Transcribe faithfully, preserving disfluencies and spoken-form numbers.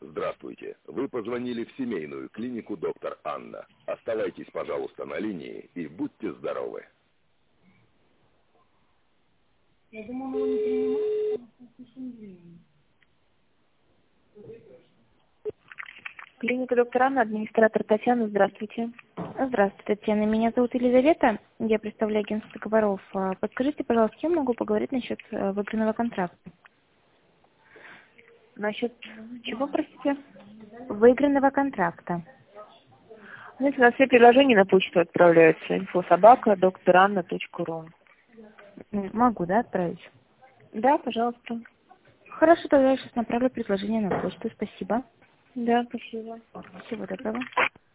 Здравствуйте. Вы позвонили в семейную клинику доктор Анна. Оставайтесь, пожалуйста, на линии и будьте здоровы. Я думала, он не принимает, потому что слишком длинный. Клиника доктора Анна, администратор Татьяна, здравствуйте. Здравствуйте, Татьяна. Меня зовут Елизавета. Я представляю агентство договоров. Подскажите, пожалуйста, с кем могу поговорить насчет выигранного контракта? Насчет чего, простите? Выигранного контракта. Знаете, у нас все предложения на почту отправляются. инфособака доктор анна точка ру. Могу, да, отправить? Да, пожалуйста. Хорошо, тогда я сейчас направлю предложение на почту. Спасибо. Да, спасибо. Всего доброго.